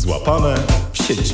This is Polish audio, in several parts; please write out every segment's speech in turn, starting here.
Złapane w sieci.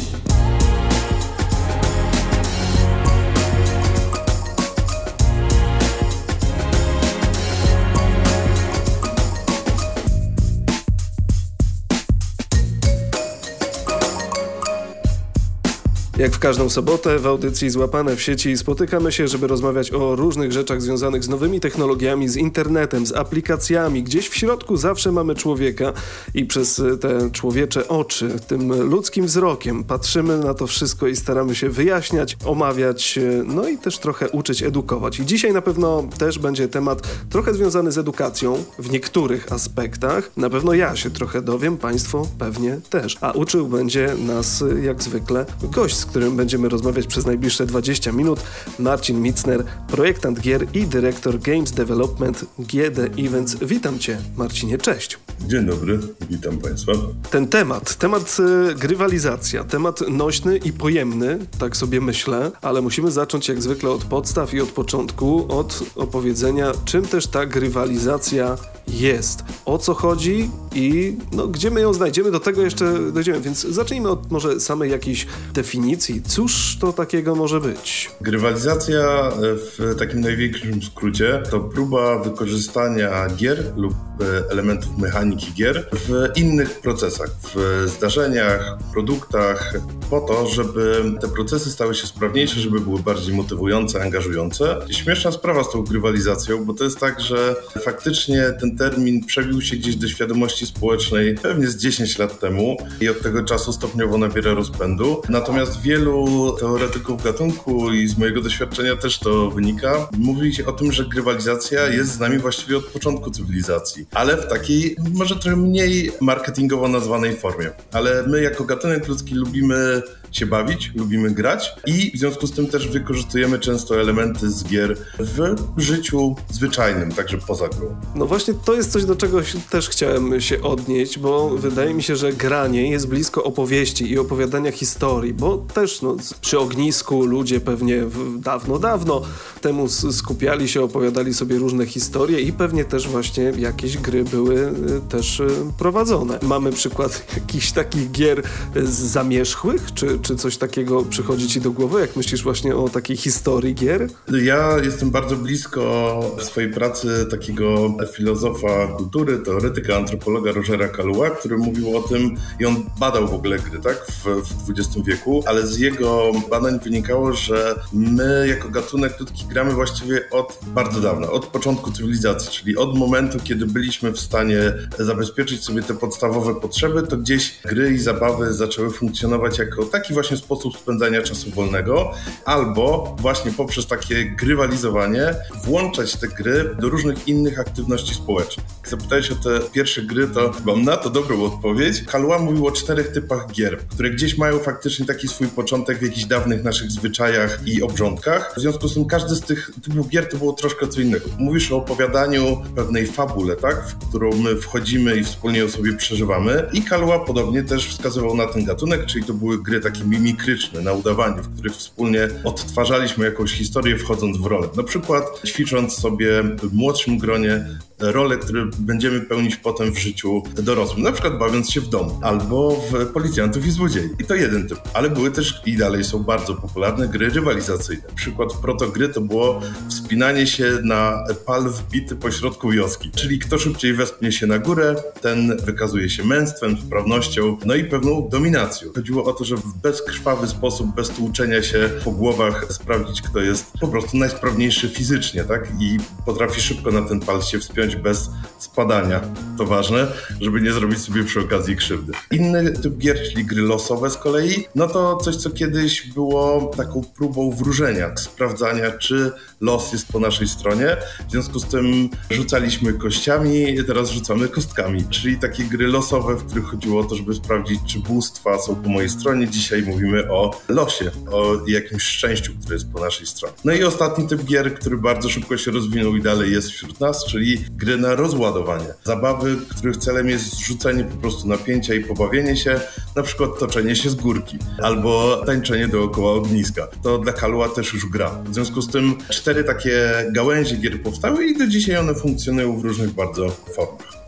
Jak w każdą sobotę w audycji Złapane w sieci spotykamy się, żeby rozmawiać o różnych rzeczach związanych z nowymi technologiami, z internetem, z aplikacjami. Gdzieś w środku zawsze mamy człowieka i przez te człowiecze oczy, tym ludzkim wzrokiem patrzymy na to wszystko i staramy się wyjaśniać, omawiać, no i też trochę uczyć, edukować. I dzisiaj na pewno też będzie temat trochę związany z edukacją w niektórych aspektach. Na pewno ja się trochę dowiem, państwo pewnie też. A uczył będzie nas jak zwykle gość, z którym będziemy rozmawiać przez najbliższe 20 minut. Marcin Micner, projektant gier i dyrektor Games Development GD Events. Witam Cię, Marcinie, cześć. Dzień dobry, witam Państwa. Ten temat grywalizacja, temat nośny i pojemny, tak sobie myślę, ale musimy zacząć jak zwykle od podstaw i od początku, od opowiedzenia, czym też ta grywalizacja jest, o co chodzi i gdzie my ją znajdziemy, do tego jeszcze dojdziemy, więc zacznijmy od może samej jakiejś definicji. Cóż to takiego może być? Grywalizacja w takim największym skrócie to próba wykorzystania gier lub elementów mechaniki gier w innych procesach, w zdarzeniach, produktach, po to, żeby te procesy stały się sprawniejsze, żeby były bardziej motywujące, angażujące. Śmieszna sprawa z tą grywalizacją, bo to jest tak, że faktycznie ten termin przebił się gdzieś do świadomości społecznej pewnie z 10 lat temu i od tego czasu stopniowo nabiera rozpędu. Natomiast wielu teoretyków gatunku i z mojego doświadczenia też to wynika, mówi o tym, że grywalizacja jest z nami właściwie od początku cywilizacji, ale w takiej może trochę mniej marketingowo nazwanej formie. Ale my jako gatunek ludzki lubimy się bawić, lubimy grać i w związku z tym też wykorzystujemy często elementy z gier w życiu zwyczajnym, także poza grą. No właśnie to jest coś, do czego też chciałem się odnieść, bo wydaje mi się, że granie jest blisko opowieści i opowiadania historii, bo też przy ognisku ludzie pewnie dawno temu skupiali się, opowiadali sobie różne historie i pewnie też właśnie jakieś gry były też prowadzone. Mamy przykład jakichś takich gier zamierzchłych, czy coś takiego przychodzi Ci do głowy, jak myślisz właśnie o takiej historii gier? Ja jestem bardzo blisko w swojej pracy takiego filozofa kultury, teoretyka, antropologa Rogera Kaloua, który mówił o tym i on badał w ogóle gry, tak, w XX wieku, ale z jego badań wynikało, że my jako gatunek ludzki gramy właściwie od bardzo dawna, od początku cywilizacji, czyli od momentu, kiedy byliśmy w stanie zabezpieczyć sobie te podstawowe potrzeby, to gdzieś gry i zabawy zaczęły funkcjonować jako taki właśnie sposób spędzania czasu wolnego, albo właśnie poprzez takie grywalizowanie włączać te gry do różnych innych aktywności społecznych. Jak zapytałeś o te pierwsze gry, to mam na to dobrą odpowiedź. Kaloua mówił o 4 typach gier, które gdzieś mają faktycznie taki swój początek w jakichś dawnych naszych zwyczajach i obrządkach. W związku z tym każdy z tych typów gier to było troszkę co innego. Mówisz o opowiadaniu pewnej fabule, tak, w którą my wchodzimy i wspólnie ją sobie przeżywamy i Kaloua podobnie też wskazywał na ten gatunek, czyli to były gry takie mimikryczne, na udawanie, w których wspólnie odtwarzaliśmy jakąś historię wchodząc w rolę. Na przykład ćwicząc sobie w młodszym gronie role, które będziemy pełnić potem w życiu dorosłym. Na przykład bawiąc się w domu albo w policjantów i złodziei. I to jeden typ. Ale były też i dalej są bardzo popularne gry rywalizacyjne. Przykład protogry to było wspinanie się na pal wbity pośrodku wioski. Czyli kto szybciej wespnie się na górę, ten wykazuje się męstwem, sprawnością, no i pewną dominacją. Chodziło o to, żeby w bezkrwawy sposób, bez tłuczenia się po głowach sprawdzić, kto jest po prostu najsprawniejszy fizycznie, tak? I potrafi szybko na ten pal się wspiąć bez spadania. To ważne, żeby nie zrobić sobie przy okazji krzywdy. Inny typ gier, czyli gry losowe z kolei, no to coś, co kiedyś było taką próbą wróżenia, sprawdzania, czy los jest po naszej stronie. W związku z tym rzucaliśmy kościami, teraz rzucamy kostkami, czyli takie gry losowe, w których chodziło o to, żeby sprawdzić, czy bóstwa są po mojej stronie. Dzisiaj mówimy o losie, o jakimś szczęściu, które jest po naszej stronie. No i ostatni typ gier, który bardzo szybko się rozwinął i dalej jest wśród nas, czyli gry na rozładowanie. Zabawy, których celem jest zrzucenie po prostu napięcia i pobawienie się, na przykład toczenie się z górki albo tańczenie dookoła ogniska. To dla Kaloua też już gra. W związku z tym 4 takie gałęzie gier powstały i do dzisiaj one funkcjonują w różnych bardzo formach.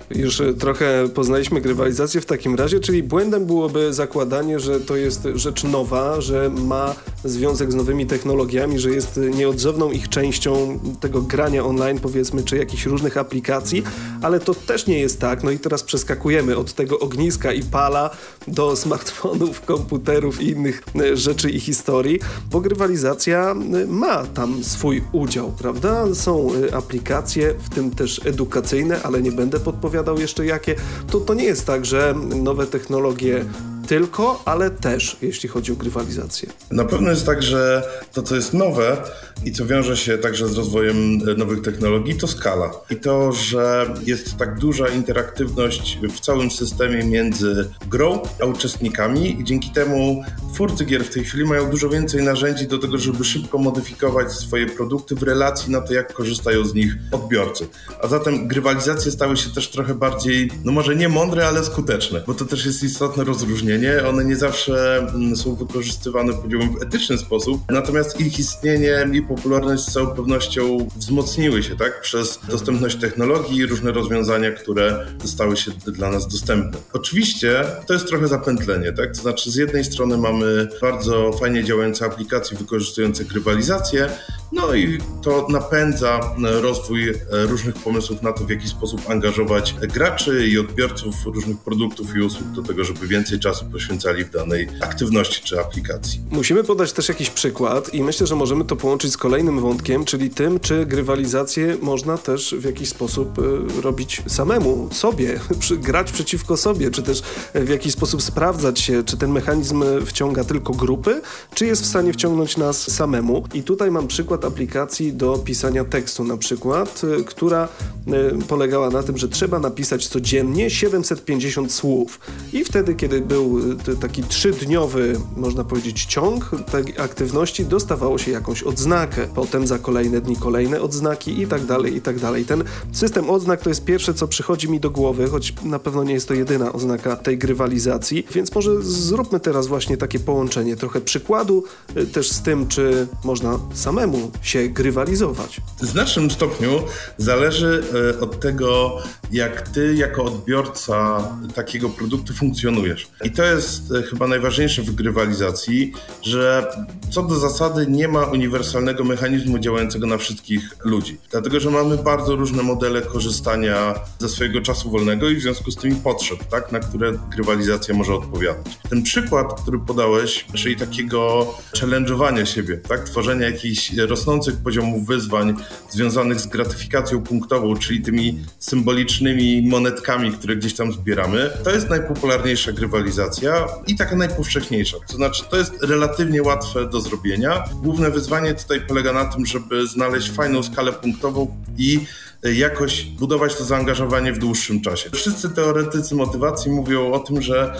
Już trochę poznaliśmy grywalizację w takim razie, czyli błędem byłoby zakładanie, że to jest rzecz nowa, że ma związek z nowymi technologiami, że jest nieodzowną ich częścią tego grania online, powiedzmy, czy jakichś różnych aplikacji, ale to też nie jest tak. No i teraz przeskakujemy od tego ogniska i pala do smartfonów, komputerów i innych rzeczy i historii, bo grywalizacja ma tam swój udział, prawda? Są aplikacje, w tym też edukacyjne, ale nie będę podpowiadał jeszcze jakie. To nie jest tak, że nowe technologie tylko, ale też, jeśli chodzi o grywalizację. Na pewno jest tak, że to, co jest nowe i co wiąże się także z rozwojem nowych technologii, to skala. I to, że jest tak duża interaktywność w całym systemie między grą a uczestnikami i dzięki temu twórcy gier w tej chwili mają dużo więcej narzędzi do tego, żeby szybko modyfikować swoje produkty w relacji na to, jak korzystają z nich odbiorcy. A zatem grywalizacje stały się też trochę bardziej, no może nie mądre, ale skuteczne, bo to też jest istotne rozróżnienie. One nie zawsze są wykorzystywane, powiedziałbym, w etyczny sposób, natomiast ich istnienie i popularność z całą pewnością wzmocniły się, tak, przez dostępność technologii i różne rozwiązania, które stały się dla nas dostępne. Oczywiście to jest trochę zapętlenie, tak, to znaczy z jednej strony mamy bardzo fajnie działające aplikacje wykorzystujące grywalizację, no i to napędza rozwój różnych pomysłów na to, w jaki sposób angażować graczy i odbiorców różnych produktów i usług do tego, żeby więcej czasu poświęcali w danej aktywności czy aplikacji. Musimy podać też jakiś przykład i myślę, że możemy to połączyć z kolejnym wątkiem, czyli tym, czy grywalizację można też w jakiś sposób robić samemu, sobie, grać przeciwko sobie, czy też w jakiś sposób sprawdzać się, czy ten mechanizm wciąga tylko grupy, czy jest w stanie wciągnąć nas samemu. I tutaj mam przykład aplikacji do pisania tekstu na przykład, która polegała na tym, że trzeba napisać codziennie 750 słów. I wtedy, kiedy był taki 3-dniowy, można powiedzieć, ciąg tej aktywności, dostawało się jakąś odznakę. Potem za kolejne dni kolejne odznaki i tak dalej, i tak dalej. Ten system odznak to jest pierwsze, co przychodzi mi do głowy, choć na pewno nie jest to jedyna oznaka tej grywalizacji, więc może zróbmy teraz właśnie takie połączenie, trochę przykładu też z tym, czy można samemu się grywalizować. W znacznym stopniu zależy od tego, jak ty jako odbiorca takiego produktu funkcjonujesz. I to jest chyba najważniejsze w grywalizacji, że co do zasady nie ma uniwersalnego mechanizmu działającego na wszystkich ludzi. Dlatego, że mamy bardzo różne modele korzystania ze swojego czasu wolnego i w związku z tym potrzeb, tak, na które grywalizacja może odpowiadać. Ten przykład, który podałeś, czyli takiego challenge'owania siebie, tak, tworzenia jakichś rosnących poziomów wyzwań związanych z gratyfikacją punktową, czyli tymi symbolicznymi monetkami, które gdzieś tam zbieramy, to jest najpopularniejsza grywalizacja i taka najpowszechniejsza. To znaczy, to jest relatywnie łatwe do zrobienia. Główne wyzwanie tutaj polega na tym, żeby znaleźć fajną skalę punktową i jakoś budować to zaangażowanie w dłuższym czasie. Wszyscy teoretycy motywacji mówią o tym, że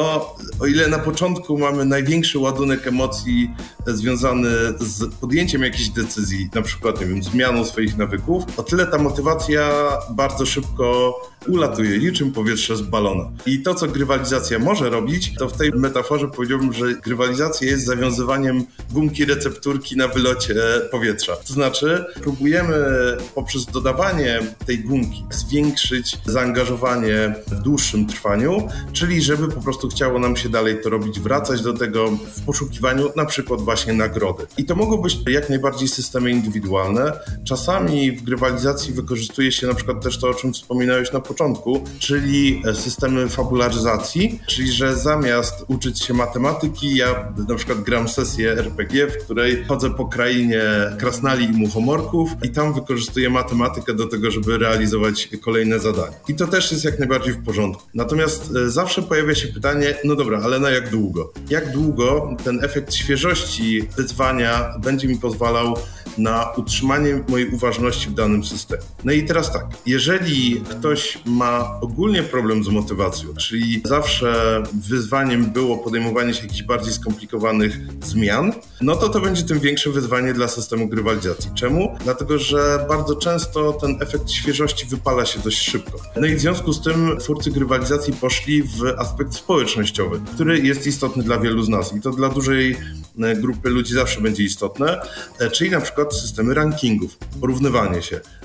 o ile na początku mamy największy ładunek emocji związany z podjęciem jakiejś decyzji, na przykład, nie wiem, zmianą swoich nawyków, o tyle ta motywacja bardzo szybko ulatuje, niczym powietrze z balona. I to, co grywalizacja może robić, to w tej metaforze powiedziałbym, że grywalizacja jest zawiązywaniem gumki recepturki na wylocie powietrza. To znaczy, próbujemy poprzez dodawanie tej gumki zwiększyć zaangażowanie w dłuższym trwaniu, czyli żeby po prostu chciało nam się dalej to robić, wracać do tego w poszukiwaniu na przykład właśnie nagrody. I to mogą być jak najbardziej systemy indywidualne. Czasami w grywalizacji wykorzystuje się na przykład też to, o czym wspominałeś na początku, czyli systemy fabularyzacji, czyli że zamiast uczyć się matematyki, ja na przykład gram sesję RPG, w której chodzę po krainie krasnali i muchomorków i tam wykorzystuję matematykę do tego, żeby realizować kolejne zadania. I to też jest jak najbardziej w porządku. Natomiast zawsze pojawia się pytanie, no dobra, ale na jak długo? Jak długo ten efekt świeżości wyzwania będzie mi pozwalał na utrzymanie mojej uważności w danym systemie? No i teraz tak, jeżeli ktoś ma ogólnie problem z motywacją, czyli zawsze wyzwaniem było podejmowanie się jakichś bardziej skomplikowanych zmian, no to będzie tym większe wyzwanie dla systemu grywalizacji. Czemu? Dlatego, że bardzo często ten efekt świeżości wypala się dość szybko. No i w związku z tym twórcy grywalizacji poszli w aspekt społecznościowy, który jest istotny dla wielu z nas i to dla dużej grupy ludzi zawsze będzie istotne, czyli na przykład systemy rankingów, porównywanie się.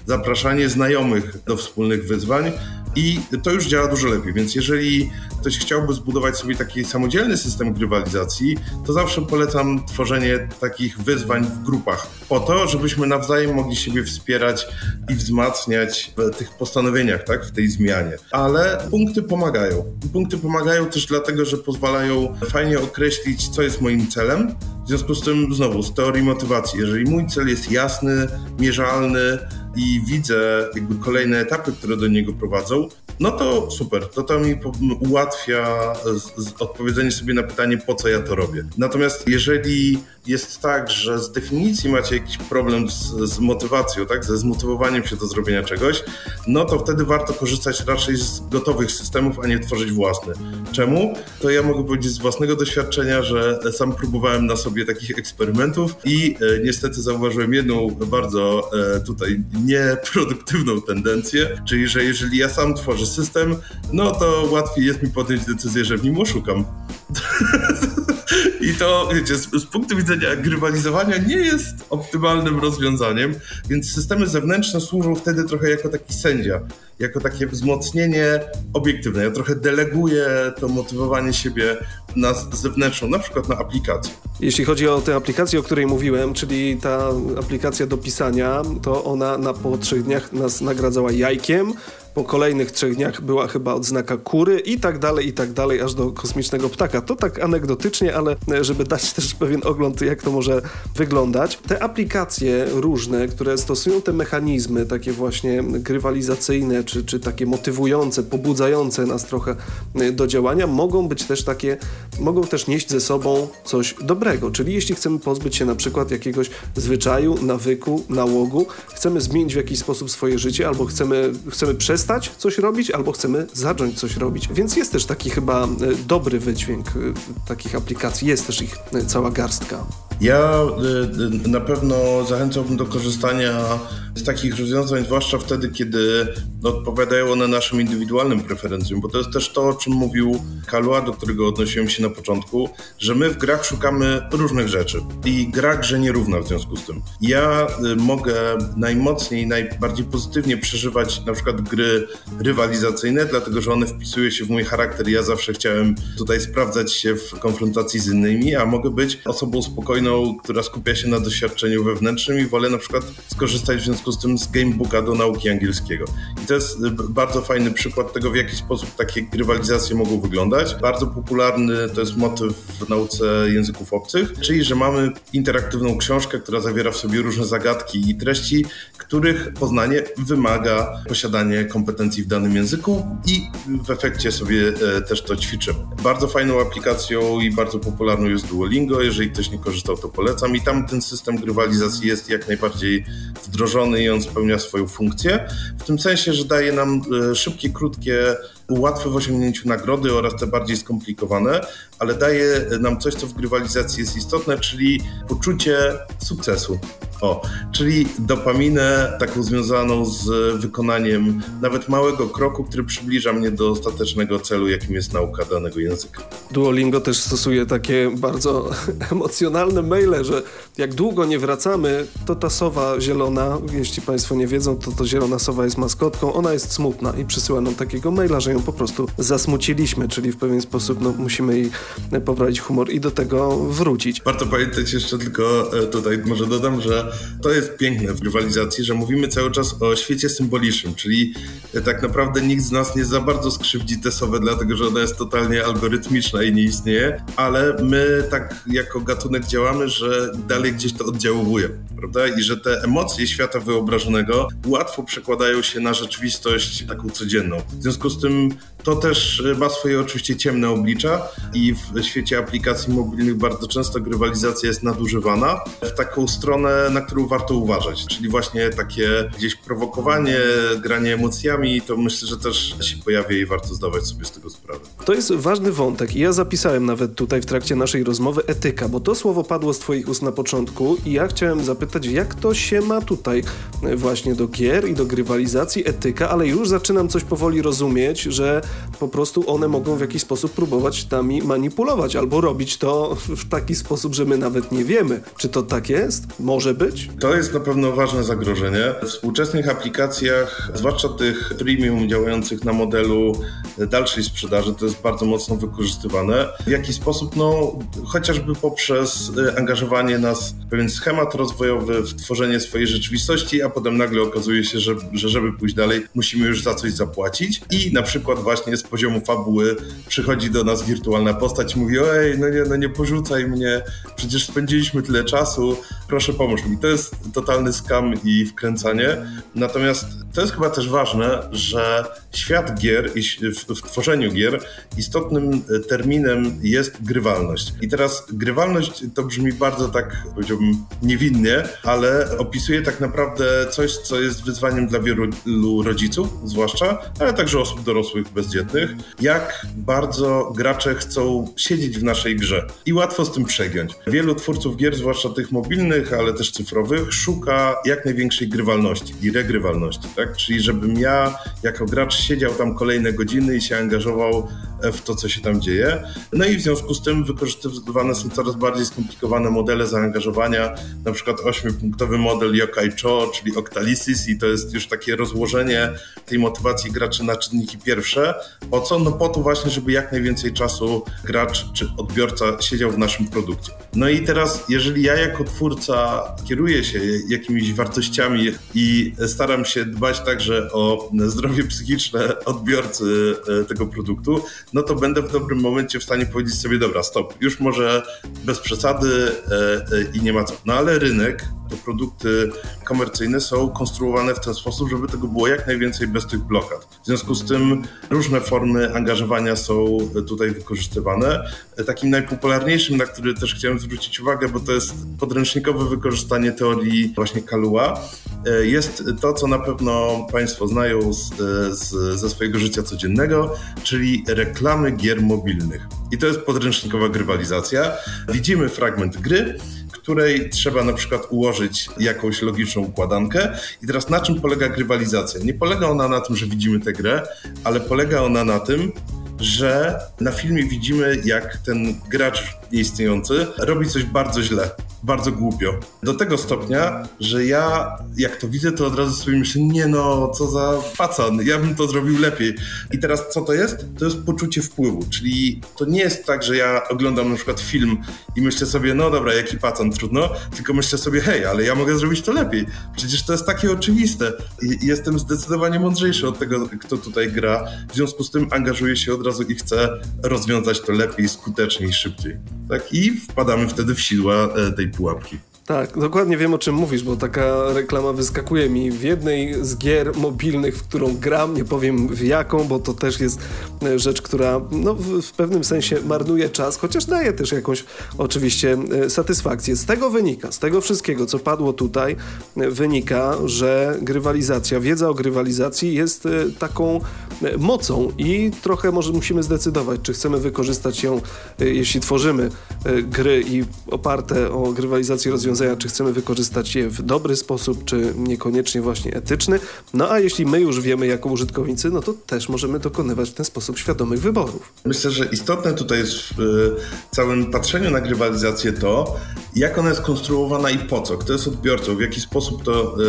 zapraszanie znajomych do wspólnych wyzwań i to już działa dużo lepiej, więc jeżeli ktoś chciałby zbudować sobie taki samodzielny system grywalizacji, to zawsze polecam tworzenie takich wyzwań w grupach, po to, żebyśmy nawzajem mogli siebie wspierać i wzmacniać w tych postanowieniach, tak, w tej zmianie. Ale punkty pomagają. Punkty pomagają też dlatego, że pozwalają fajnie określić, co jest moim celem. W związku z tym, znowu, z teorii motywacji, jeżeli mój cel jest jasny, mierzalny i widzę jakby kolejne etapy, które do niego prowadzą, no to super, to mi ułatwia odpowiedzenie sobie na pytanie, po co ja to robię. Natomiast jeżeli jest tak, że z definicji macie jakiś problem z motywacją, tak, ze zmotywowaniem się do zrobienia czegoś, no to wtedy warto korzystać raczej z gotowych systemów, a nie tworzyć własne. Czemu? To ja mogę powiedzieć z własnego doświadczenia, że sam próbowałem na sobie takich eksperymentów i niestety zauważyłem jedną bardzo tutaj nieproduktywną tendencję, czyli że jeżeli ja sam tworzę system, no to łatwiej jest mi podjąć decyzję, że w nim oszukam. I to, wiecie, z punktu widzenia grywalizowania nie jest optymalnym rozwiązaniem, więc systemy zewnętrzne służą wtedy trochę jako taki sędzia, jako takie wzmocnienie obiektywne. Ja trochę deleguję to motywowanie siebie na zewnętrzną, na przykład na aplikację. Jeśli chodzi o tę aplikację, o której mówiłem, czyli ta aplikacja do pisania, to ona po 3 dniach nas nagradzała jajkiem, po kolejnych 3 dniach była chyba odznaka kury i tak dalej, aż do kosmicznego ptaka. To tak anegdotycznie, ale żeby dać też pewien ogląd, jak to może wyglądać. Te aplikacje różne, które stosują te mechanizmy takie właśnie grywalizacyjne, czy takie motywujące, pobudzające nas trochę do działania, mogą też nieść ze sobą coś dobrego. Czyli jeśli chcemy pozbyć się na przykład jakiegoś zwyczaju, nawyku, nałogu, chcemy zmienić w jakiś sposób swoje życie, albo chcemy przestać coś robić, albo chcemy zacząć coś robić. Więc jest też taki chyba dobry wydźwięk takich aplikacji. Jest też ich cała garstka. Ja na pewno zachęcałbym do korzystania z takich rozwiązań, zwłaszcza wtedy, kiedy odpowiadają one naszym indywidualnym preferencjom, bo to jest też to, o czym mówił Kaluła, do którego odnosiłem się na początku, że my w grach szukamy różnych rzeczy i gra grze nie równa w związku z tym. Ja mogę najmocniej, najbardziej pozytywnie przeżywać na przykład gry rywalizacyjne, dlatego że one wpisują się w mój charakter. Ja zawsze chciałem tutaj sprawdzać się w konfrontacji z innymi, a mogę być osobą spokojną, która skupia się na doświadczeniu wewnętrznym i wolę na przykład skorzystać w związku z tym z gamebooka do nauki angielskiego. I to jest bardzo fajny przykład tego, w jaki sposób takie grywalizacje mogą wyglądać. Bardzo popularny to jest motyw w nauce języków obcych, czyli że mamy interaktywną książkę, która zawiera w sobie różne zagadki i treści, których poznanie wymaga posiadania kompetencji w danym języku i w efekcie sobie też to ćwiczymy. Bardzo fajną aplikacją i bardzo popularną jest Duolingo. Jeżeli ktoś nie korzystał, to polecam. I tam ten system grywalizacji jest jak najbardziej wdrożony i on spełnia swoją funkcję. W tym sensie, że daje nam szybkie, krótkie, łatwe w osiągnięciu nagrody oraz te bardziej skomplikowane, ale daje nam coś, co w grywalizacji jest istotne, czyli poczucie sukcesu. Czyli dopaminę taką związaną z wykonaniem nawet małego kroku, który przybliża mnie do ostatecznego celu, jakim jest nauka danego języka. Duolingo też stosuje takie bardzo emocjonalne maile, że jak długo nie wracamy, to ta sowa zielona, jeśli Państwo nie wiedzą, to zielona sowa jest maskotką, ona jest smutna i przysyła nam takiego maila, że ją po prostu zasmuciliśmy, czyli w pewien sposób musimy jej poprawić humor i do tego wrócić. Warto pamiętać jeszcze tylko tutaj może dodam, że to jest piękne w grywalizacji, że mówimy cały czas o świecie symbolicznym, czyli tak naprawdę nikt z nas nie za bardzo skrzywdzi tę sowę, dlatego że ona jest totalnie algorytmiczna i nie istnieje, ale my tak jako gatunek działamy, że dalej gdzieś to oddziałuje, prawda? I że te emocje świata wyobrażonego łatwo przekładają się na rzeczywistość taką codzienną. W związku z tym to też ma swoje oczywiście ciemne oblicza i w świecie aplikacji mobilnych bardzo często grywalizacja jest nadużywana w taką stronę, na którą warto uważać, czyli właśnie takie gdzieś prowokowanie, granie emocjami, to myślę, że też się pojawia i warto zdawać sobie z tego sprawę. To jest ważny wątek i ja zapisałem nawet tutaj w trakcie naszej rozmowy etyka, bo to słowo padło z Twoich ust na początku i ja chciałem zapytać, jak to się ma tutaj właśnie do gier i do grywalizacji etyka, ale już zaczynam coś powoli rozumieć, że po prostu one mogą w jakiś sposób próbować nami manipulować albo robić to w taki sposób, że my nawet nie wiemy. Czy to tak jest? Może być? To jest na pewno ważne zagrożenie. W współczesnych aplikacjach, zwłaszcza tych premium działających na modelu dalszej sprzedaży, to jest bardzo mocno wykorzystywane. W jaki sposób? No, chociażby poprzez angażowanie nas w pewien schemat rozwojowy, w tworzenie swojej rzeczywistości, a potem nagle okazuje się, że żeby pójść dalej, musimy już za coś zapłacić. I na przykład właśnie z poziomu fabuły przychodzi do nas wirtualna postać i mówi: ej, nie porzucaj mnie, przecież spędziliśmy tyle czasu, proszę pomóż mi. To jest totalny skam i wkręcanie. Natomiast to jest chyba też ważne, że świat gier i w tworzeniu gier istotnym terminem jest grywalność. I teraz grywalność to brzmi bardzo tak, powiedziałbym, niewinnie, ale opisuje tak naprawdę coś, co jest wyzwaniem dla wielu rodziców, zwłaszcza, ale także osób dorosłych, bezdzietnych, jak bardzo gracze chcą siedzieć w naszej grze i łatwo z tym przegiąć. Wielu twórców gier, zwłaszcza tych mobilnych, ale też cyfrowych, szuka jak największej grywalności i regrywalności, tak? Czyli żebym ja jako gracz siedział tam kolejne godziny i się angażował w to, co się tam dzieje. No i w związku z tym wykorzystywane są coraz bardziej skomplikowane modele zaangażowania, na przykład 8-punktowy model Yokai Cho, czyli Octalysis, i to jest już takie rozłożenie tej motywacji graczy na czynniki pierwsze. Po co? No po to właśnie, żeby jak najwięcej czasu gracz czy odbiorca siedział w naszym produkcie. No i teraz, jeżeli ja jako twórca kieruję się jakimiś wartościami i staram się dbać także o zdrowie psychiczne odbiorcy tego produktu, no to będę w dobrym momencie w stanie powiedzieć sobie: dobra, stop, już może bez przesady i nie ma co. No ale rynek, to produkty komercyjne są konstruowane w ten sposób, żeby tego było jak najwięcej bez tych blokad. W związku z tym różne formy angażowania są tutaj wykorzystywane. Takim najpopularniejszym, na który też chciałem zwrócić uwagę, bo to jest podręcznikowe wykorzystanie teorii właśnie Kalu'a, jest to, co na pewno Państwo znają ze swojego życia codziennego, czyli reklamy gier mobilnych. I to jest podręcznikowa grywalizacja. Widzimy fragment gry, której trzeba na przykład ułożyć jakąś logiczną układankę. I teraz na czym polega grywalizacja? Nie polega ona na tym, że widzimy tę grę, ale polega ona na tym, że na filmie widzimy, jak ten gracz istniejący robi coś bardzo źle, bardzo głupio. Do tego stopnia, że ja jak to widzę, to od razu sobie myślę: nie no, co za pacan, ja bym to zrobił lepiej. I teraz co to jest? To jest poczucie wpływu, czyli to nie jest tak, że ja oglądam na przykład film i myślę sobie: no dobra, jaki pacan, trudno, tylko myślę sobie: hej, ale ja mogę zrobić to lepiej. Przecież to jest takie oczywiste. I jestem zdecydowanie mądrzejszy od tego, kto tutaj gra. W związku z tym angażuję się od razu i chcę rozwiązać to lepiej, skuteczniej, szybciej. Tak? I wpadamy wtedy w sidła tej pułapki. Tak, dokładnie wiem, o czym mówisz, bo taka reklama wyskakuje mi w jednej z gier mobilnych, w którą gram, nie powiem w jaką, bo to też jest rzecz, która no, w pewnym sensie marnuje czas, chociaż daje też jakąś oczywiście satysfakcję. Z tego wynika, z tego wszystkiego, co padło tutaj, wynika, że grywalizacja, wiedza o grywalizacji jest taką mocą i trochę może musimy zdecydować, czy chcemy wykorzystać ją, jeśli tworzymy gry i oparte o grywalizację rozwiązania, czy chcemy wykorzystać je w dobry sposób, czy niekoniecznie właśnie etyczny. No a jeśli my już wiemy jako użytkownicy, no to też możemy dokonywać w ten sposób świadomych wyborów. Myślę, że istotne tutaj jest w całym patrzeniu na grywalizację to, jak ona jest konstruowana i po co, kto jest odbiorcą, w jaki sposób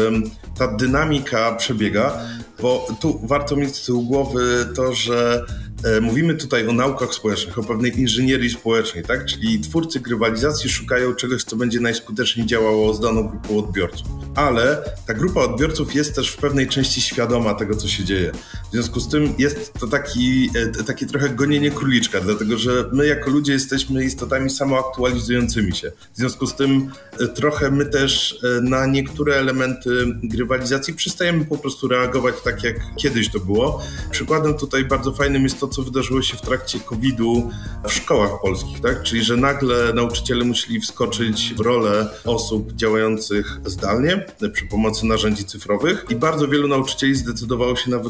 ta dynamika przebiega, bo tu warto mieć z tyłu głowy to, że mówimy tutaj o naukach społecznych, o pewnej inżynierii społecznej, tak? Czyli twórcy grywalizacji szukają czegoś, co będzie najskuteczniej działało z daną grupą odbiorców. Ale ta grupa odbiorców jest też w pewnej części świadoma tego, co się dzieje. W związku z tym jest to takie trochę gonienie króliczka, dlatego że my jako ludzie jesteśmy istotami samoaktualizującymi się. W związku z tym trochę my też na niektóre elementy grywalizacji przestajemy po prostu reagować tak, jak kiedyś to było. Przykładem tutaj bardzo fajnym jest to, co wydarzyło się w trakcie COVID-u w szkołach polskich, tak? Czyli że nagle nauczyciele musieli wskoczyć w rolę osób działających zdalnie przy pomocy narzędzi cyfrowych i bardzo wielu nauczycieli zdecydowało się na wykorzystanie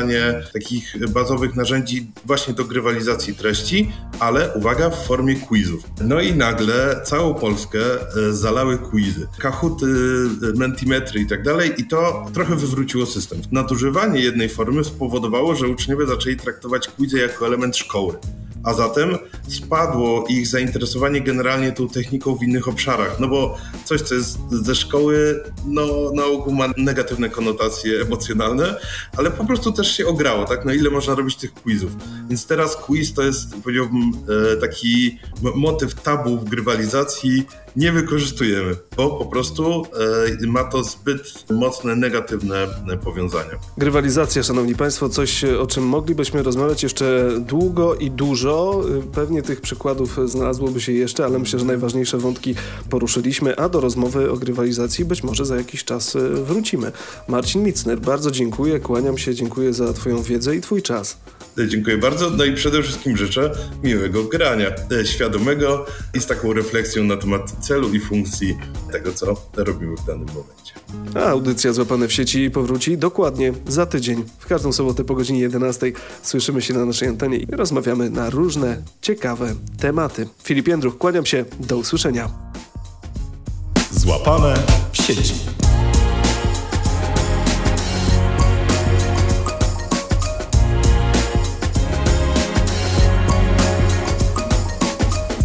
wykorzystanie takich bazowych narzędzi właśnie do grywalizacji treści, ale uwaga, w formie quizów. No i nagle całą Polskę zalały quizy. Kahooty, Mentimetry i tak dalej i to trochę wywróciło system. Nadużywanie jednej formy spowodowało, że uczniowie zaczęli traktować quizy jako element szkoły. A zatem spadło ich zainteresowanie generalnie tą techniką w innych obszarach, no bo coś, co jest ze szkoły, no na ogół ma negatywne konotacje emocjonalne, ale po prostu też się ograło, tak? No ile można robić tych quizów. Więc teraz quiz to jest, powiedziałbym, taki motyw tabu w grywalizacji, nie wykorzystujemy, bo po prostu ma to zbyt mocne, negatywne powiązania. Grywalizacja, szanowni państwo, coś, o czym moglibyśmy rozmawiać jeszcze długo i dużo. Pewnie tych przykładów znalazłoby się jeszcze, ale myślę, że najważniejsze wątki poruszyliśmy, a do rozmowy o grywalizacji być może za jakiś czas wrócimy. Marcin Micner, bardzo dziękuję, kłaniam się, dziękuję za twoją wiedzę i twój czas. Dziękuję bardzo, no i przede wszystkim życzę miłego grania, świadomego i z taką refleksją na temat celu i funkcji tego, co robimy w danym momencie. A audycja Złapane w sieci powróci dokładnie za tydzień. W każdą sobotę po godzinie 11 słyszymy się na naszej antenie i rozmawiamy na różne ciekawe tematy. Filip Jędruch, kłaniam się, do usłyszenia. Złapane w sieci.